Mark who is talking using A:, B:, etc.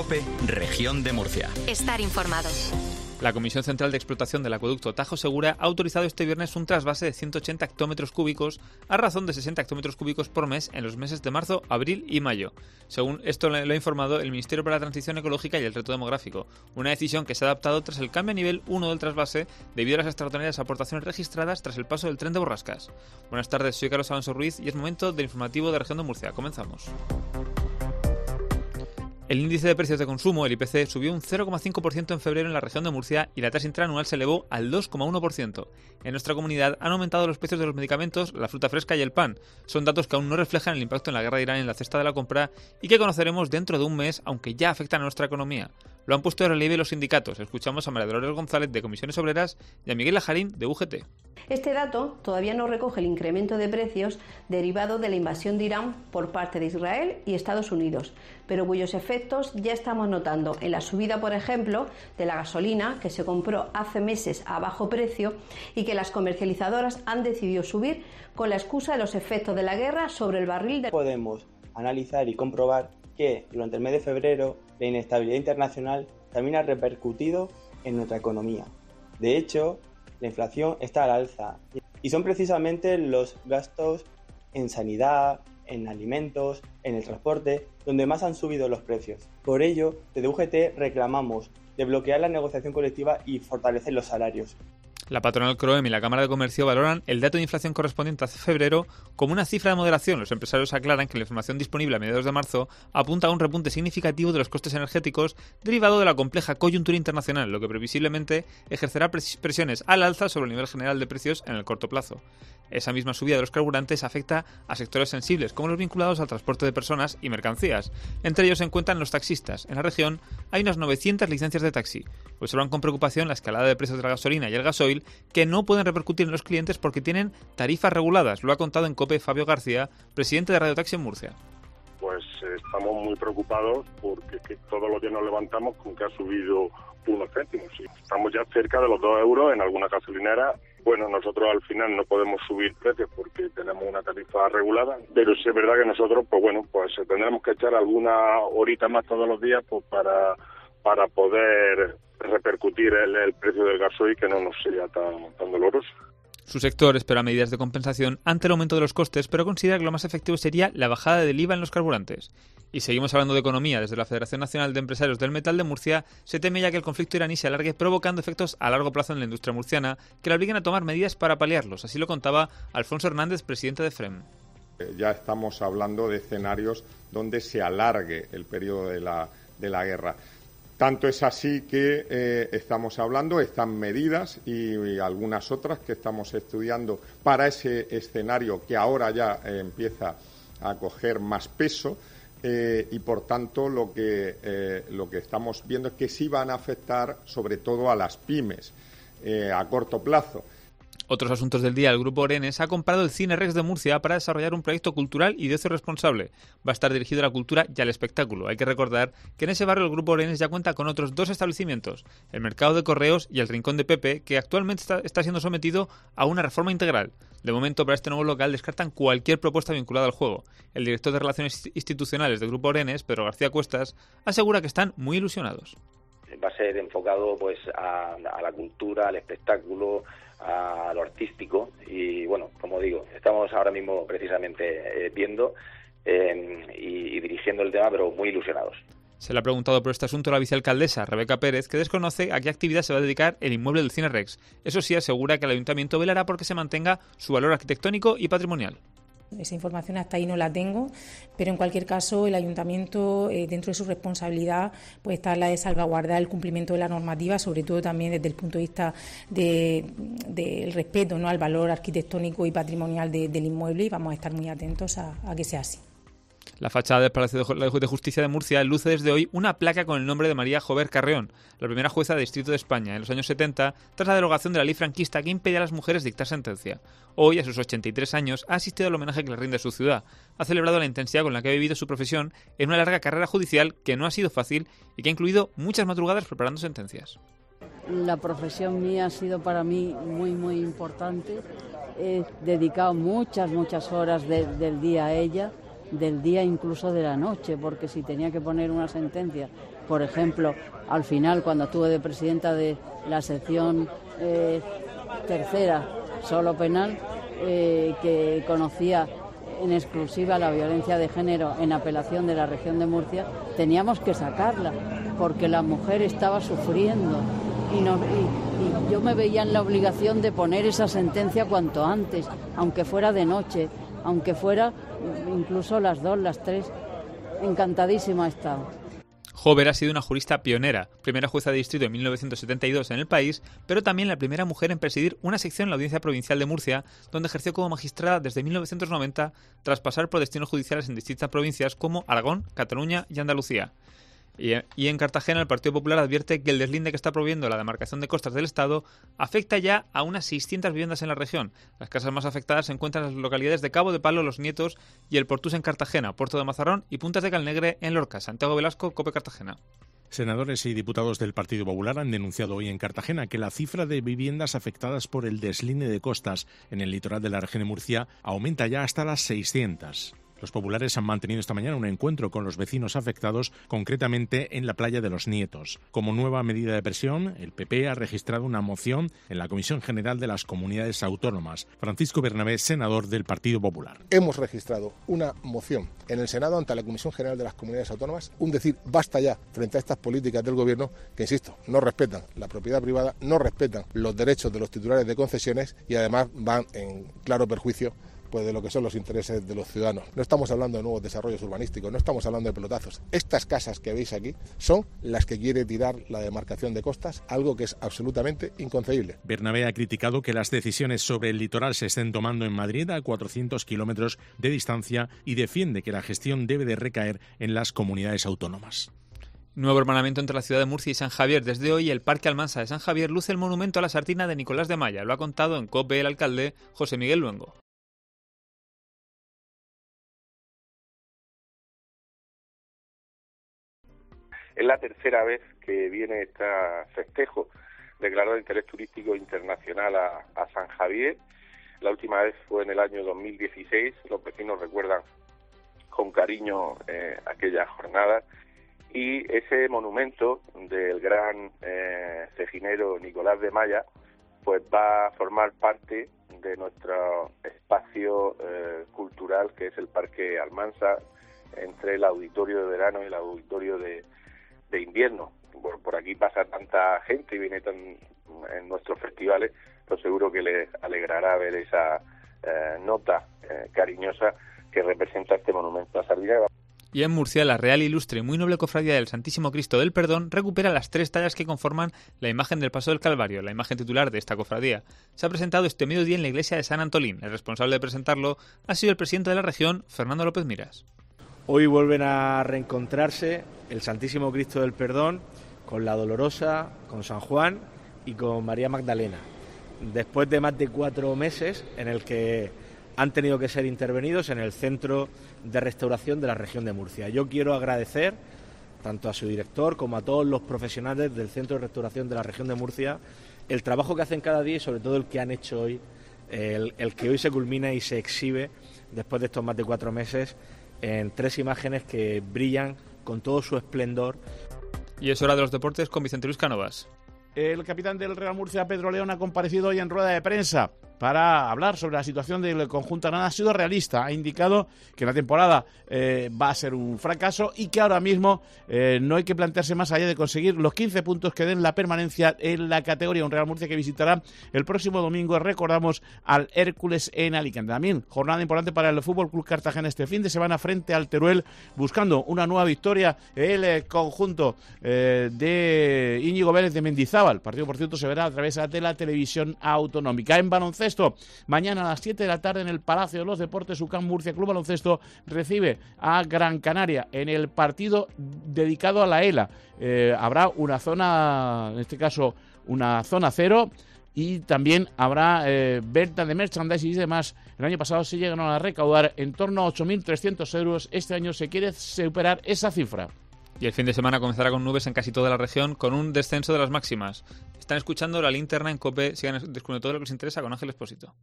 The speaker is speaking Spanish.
A: COPE, Región de Murcia.
B: Estar informado.
C: La Comisión Central de Explotación del Acueducto Tajo Segura ha autorizado este viernes un trasvase de 180 hectómetros cúbicos a razón de 60 hectómetros cúbicos por mes en los meses de marzo, abril y mayo. Según esto lo ha informado el Ministerio para la Transición Ecológica y el Reto Demográfico. Una decisión que se ha adaptado tras el cambio a nivel 1 del trasvase debido a las extraordinarias aportaciones registradas tras el paso del tren de Borrascas. Buenas tardes, soy Carlos Alonso Ruiz y es momento del informativo de Región de Murcia. Comenzamos. El índice de precios de consumo, el IPC, subió un 0,5% en febrero en la región de Murcia y la tasa interanual se elevó al 2,1%. En nuestra comunidad han aumentado los precios de los medicamentos, la fruta fresca y el pan. Son datos que aún no reflejan el impacto en la guerra de Irán en la cesta de la compra y que conoceremos dentro de un mes, aunque ya afectan a nuestra economía. Lo han puesto de relieve los sindicatos. Escuchamos a María Dolores González de Comisiones Obreras y a Miguel Lajarín de UGT.
D: Este dato todavía no recoge el incremento de precios derivado de la invasión de Irán por parte de Israel y Estados Unidos, pero cuyos efectos ya estamos notando en la subida, por ejemplo, de la gasolina, que se compró hace meses a bajo precio y que las comercializadoras han decidido subir con la excusa de los efectos de la guerra sobre el barril de...
E: Podemos analizar y comprobar que durante el mes de febrero la inestabilidad internacional también ha repercutido en nuestra economía. De hecho, la inflación está al alza y son precisamente los gastos en sanidad, en alimentos, en el transporte, donde más han subido los precios. Por ello, desde UGT reclamamos desbloquear la negociación colectiva y fortalecer los salarios.
C: La patronal CROEM y la Cámara de Comercio valoran el dato de inflación correspondiente a febrero como una cifra de moderación. Los empresarios aclaran que la información disponible a mediados de marzo apunta a un repunte significativo de los costes energéticos derivado de la compleja coyuntura internacional, lo que previsiblemente ejercerá presiones al alza sobre el nivel general de precios en el corto plazo. Esa misma subida de los carburantes afecta a sectores sensibles, como los vinculados al transporte de personas y mercancías. Entre ellos se encuentran los taxistas. En la región hay unas 900 licencias de taxi. Observan con preocupación la escalada de precios de la gasolina y el gasoil, que no pueden repercutir en los clientes porque tienen tarifas reguladas. Lo ha contado en COPE Fabio García, presidente de Radio Taxi en Murcia.
F: Pues estamos muy preocupados porque todos los días nos levantamos con que ha subido unos céntimos. Sí. Estamos ya cerca de los 2 euros en alguna gasolinera. Bueno, nosotros al final no podemos subir precios porque tenemos una tarifa regulada, pero sí es verdad que nosotros, pues tendremos que echar alguna horita más todos los días pues para poder repercutir el precio del gasoil, que no nos sea tan doloroso.
C: Su sector espera medidas de compensación ante el aumento de los costes, pero considera que lo más efectivo sería la bajada del IVA en los carburantes. Y seguimos hablando de economía. Desde la Federación Nacional de Empresarios del Metal de Murcia se teme ya que el conflicto iraní se alargue, provocando efectos a largo plazo en la industria murciana que le obliguen a tomar medidas para paliarlos. Así lo contaba Alfonso Hernández, presidente de FREM.
G: Ya estamos hablando de escenarios donde se alargue el periodo de la guerra. Tanto es así que estamos hablando, están medidas y algunas otras que estamos estudiando para ese escenario que ahora ya empieza a coger más peso y por tanto lo que estamos viendo es que sí van a afectar sobre todo a las pymes a corto plazo.
C: Otros asuntos del día. El Grupo Orenes ha comprado el Cine Rex de Murcia para desarrollar un proyecto cultural y de ocio responsable. Va a estar dirigido a la cultura y al espectáculo. Hay que recordar que en ese barrio el Grupo Orenes ya cuenta con otros 2 establecimientos, el Mercado de Correos y el Rincón de Pepe, que actualmente está siendo sometido a una reforma integral. De momento, para este nuevo local descartan cualquier propuesta vinculada al juego. El director de Relaciones Institucionales del Grupo Orenes, Pedro García Cuestas, asegura que están muy ilusionados.
H: Va a ser enfocado pues a la cultura, al espectáculo, a lo artístico y bueno, como digo, estamos ahora mismo precisamente viendo y dirigiendo el tema, pero muy ilusionados.
C: Se le ha preguntado por este asunto a la vicealcaldesa Rebeca Pérez, que desconoce a qué actividad se va a dedicar el inmueble del Cine Rex. Eso sí, asegura que el ayuntamiento velará porque se mantenga su valor arquitectónico y patrimonial.
I: Esa información hasta ahí no la tengo, pero en cualquier caso el ayuntamiento, dentro de su responsabilidad, pues está la de salvaguardar el cumplimiento de la normativa, sobre todo también desde el punto de vista del respeto, ¿no?, al valor arquitectónico y patrimonial del inmueble, y vamos a estar muy atentos a que sea así.
C: La fachada del Palacio de Justicia de Murcia luce desde hoy una placa con el nombre de María Jover Carreón, la primera jueza de distrito de España en los años 70, tras la derogación de la ley franquista que impedía a las mujeres dictar sentencia. Hoy, a sus 83 años, ha asistido al homenaje que le rinde su ciudad. Ha celebrado la intensidad con la que ha vivido su profesión en una larga carrera judicial que no ha sido fácil y que ha incluido muchas madrugadas preparando sentencias.
J: La profesión mía ha sido para mí muy importante. He dedicado muchas horas del día a ella del día, incluso de la noche, porque si tenía que poner una sentencia, por ejemplo, al final, cuando estuve de presidenta de la sección tercera, solo penal, que conocía en exclusiva la violencia de género en apelación de la región de Murcia, teníamos que sacarla, porque la mujer estaba sufriendo y yo me veía en la obligación de poner esa sentencia cuanto antes, aunque fuera de noche, aunque fuera incluso las 2, las 3. Encantadísima he estado.
C: Jover ha sido una jurista pionera, primera jueza de distrito en 1972 en el país, pero también la primera mujer en presidir una sección en la Audiencia Provincial de Murcia, donde ejerció como magistrada desde 1990, tras pasar por destinos judiciales en distintas provincias como Aragón, Cataluña y Andalucía. Y en Cartagena el Partido Popular advierte que el deslinde que está promoviendo la demarcación de costas del Estado afecta ya a unas 600 viviendas en la región. Las casas más afectadas se encuentran en las localidades de Cabo de Palo, Los Nietos y El Portús en Cartagena, Puerto de Mazarrón y Puntas de Calnegre en Lorca. Santiago Velasco, COPE Cartagena.
B: Senadores y diputados del Partido Popular han denunciado hoy en Cartagena que la cifra de viviendas afectadas por el deslinde de costas en el litoral de la región de Murcia aumenta ya hasta las 600. Los populares han mantenido esta mañana un encuentro con los vecinos afectados, concretamente en la playa de Los Nietos. Como nueva medida de presión, el PP ha registrado una moción en la Comisión General de las Comunidades Autónomas. Francisco Bernabé, senador del Partido Popular.
K: Hemos registrado una moción en el Senado ante la Comisión General de las Comunidades Autónomas, un decir basta ya frente a estas políticas del Gobierno que, insisto, no respetan la propiedad privada, no respetan los derechos de los titulares de concesiones y además van en claro perjuicio de lo que son los intereses de los ciudadanos. No estamos hablando de nuevos desarrollos urbanísticos, no estamos hablando de pelotazos. Estas casas que veis aquí son las que quiere tirar la demarcación de costas, algo que es absolutamente inconcebible.
B: Bernabé ha criticado que las decisiones sobre el litoral se estén tomando en Madrid a 400 kilómetros de distancia y defiende que la gestión debe de recaer en las comunidades autónomas.
C: Nuevo hermanamiento entre la ciudad de Murcia y San Javier. Desde hoy el Parque Almansa de San Javier luce el monumento a la sardina de Nicolás de Maya. Lo ha contado en COPE el alcalde José Miguel Luengo.
L: Es la tercera vez que viene este festejo declarado de interés turístico internacional a San Javier. La última vez fue en el año 2016. Los vecinos recuerdan con cariño aquella jornada. Y ese monumento del gran cejinero Nicolás de Maya pues va a formar parte de nuestro espacio cultural, que es el Parque Almansa, entre el auditorio de verano y el auditorio de invierno. Por aquí pasa tanta gente y viene en nuestros festivales, pues seguro que les alegrará ver esa nota cariñosa que representa este monumento a Sardina.
C: Y en Murcia, la Real Ilustre y muy noble cofradía del Santísimo Cristo del Perdón recupera las 3 tallas que conforman la imagen del Paso del Calvario, la imagen titular de esta cofradía. Se ha presentado este mediodía en la iglesia de San Antolín. El responsable de presentarlo ha sido el presidente de la región, Fernando López Miras.
M: Hoy vuelven a reencontrarse el Santísimo Cristo del Perdón con la Dolorosa, con San Juan y con María Magdalena, después de más de 4 meses en el que han tenido que ser intervenidos en el Centro de Restauración de la región de Murcia. Yo quiero agradecer tanto a su director como a todos los profesionales del Centro de Restauración de la región de Murcia el trabajo que hacen cada día y sobre todo el que han hecho hoy, el que hoy se culmina y se exhibe después de estos más de 4 meses en 3 imágenes que brillan con todo su esplendor.
C: Y es hora de los deportes con Vicente Luis Cánovas.
N: El capitán del Real Murcia, Pedro León, ha comparecido hoy en rueda de prensa para hablar sobre la situación del conjunto Arana. Ha sido realista, ha indicado que la temporada va a ser un fracaso y que ahora mismo no hay que plantearse más allá de conseguir los 15 puntos que den la permanencia en la categoría. Un Real Murcia que visitará el próximo domingo, recordamos, al Hércules en Alicante. También jornada importante para el Fútbol Club Cartagena este fin de semana frente al Teruel, buscando una nueva victoria el conjunto de Íñigo Vélez de Mendizábal. El partido, por cierto, se verá a través de la televisión autonómica. En baloncesto, mañana a las 7 de la tarde en el Palacio de los Deportes, UCAM Murcia Club Baloncesto recibe a Gran Canaria en el partido dedicado a la ELA. Habrá una zona, en este caso una zona cero, y también habrá venta de merchandising y demás. El año pasado se llegaron a recaudar en torno a 8.300 euros. Este año se quiere superar esa cifra.
C: Y el fin de semana comenzará con nubes en casi toda la región, con un descenso de las máximas. Están escuchando La Linterna en COPE. Sigan descubriendo todo lo que les interesa con Ángel Expósito.